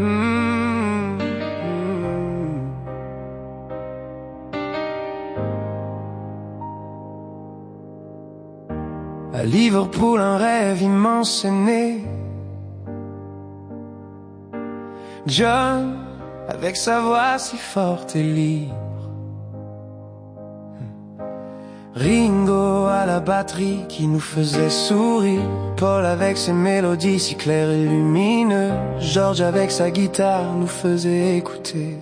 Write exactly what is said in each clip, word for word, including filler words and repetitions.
Mmh, mmh. À Liverpool, un rêve immense est né. John, avec sa voix si forte et libre. Ringo à la batterie qui nous faisait sourire. Paul avec ses mélodies si claires et lumineuses. George avec sa guitare nous faisait écouter.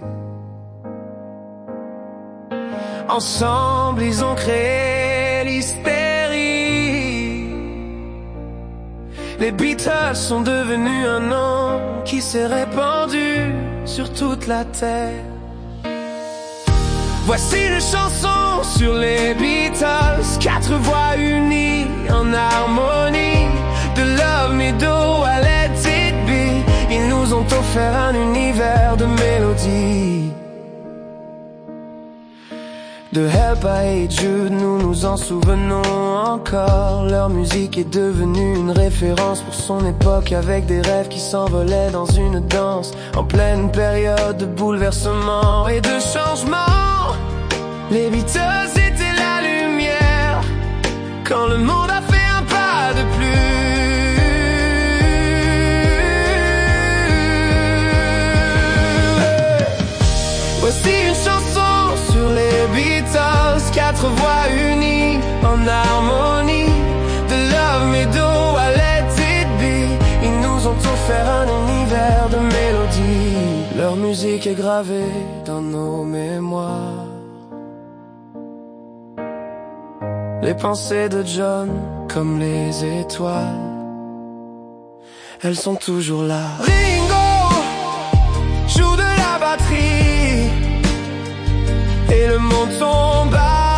Ensemble ils ont créé l'hystérie. Les Beatles sont devenus un nom qui s'est répandu sur toute la terre. Voici une chanson sur les Beatles, quatre voix unies en harmonie. De Love Me Do à Let It Be, ils nous ont offert un univers de mélodies. De Help I Hate Jude, nous nous en souvenons encore. Leur musique est devenue une référence pour son époque, avec des rêves qui s'envolaient dans une danse. En pleine période de bouleversement et de changement, les Beatles étaient la lumière quand le monde a fait un pas de plus. Voici une chanson sur les Beatles, quatre voix unies en harmonie. De Love Me Do à Let It Be, ils nous ont offert un univers de mélodies. Leur musique est gravée dans nos mémoires. Les pensées de John, comme les étoiles, elles sont toujours là. Ringo joue de la batterie et le monde tombe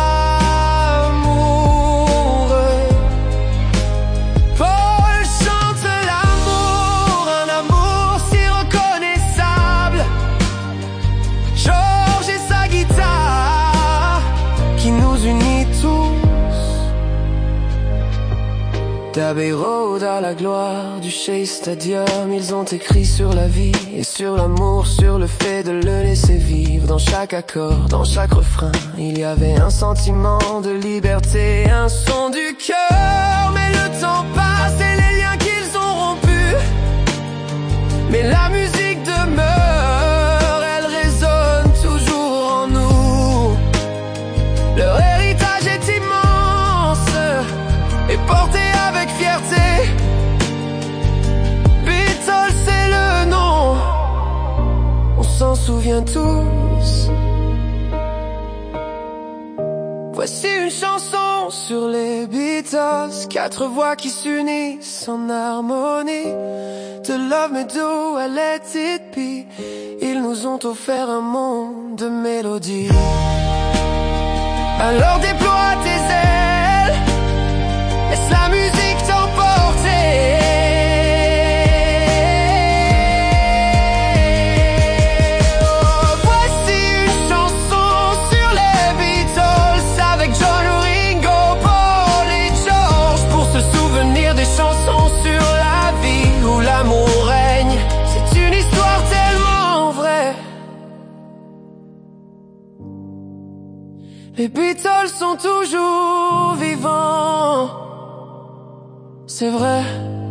amoureux. Paul chante l'amour, un amour si reconnaissable. George et sa guitare qui nous unit tous. d'Abbey Road à la gloire du Shea Stadium, ils ont écrit sur la vie et sur l'amour, sur le fait de le laisser vivre. Dans chaque accord, dans chaque refrain, il y avait un sentiment de liberté, un son du cœur. Mais le temps passe et les liens qu'ils ont rompus, mais la musique demeure, elle résonne toujours en nous. Leur héritage est immense et porté avec fierté. Beatles, c'est le nom, on s'en souvient tous. Voici une chanson sur les Beatles, quatre voix qui s'unissent en harmonie. De Love Me Do à Let It Be, ils nous ont offert un monde de mélodies. Alors déploie tes ailes, laisse la musique t'emporter. Oh, voici une chanson sur les Beatles, avec John, Ringo, Paul et George, pour se souvenir des chansons sur la vie où l'amour règne. C'est une histoire tellement vraie. Les Beatles sont toujours vivants, c'est vrai.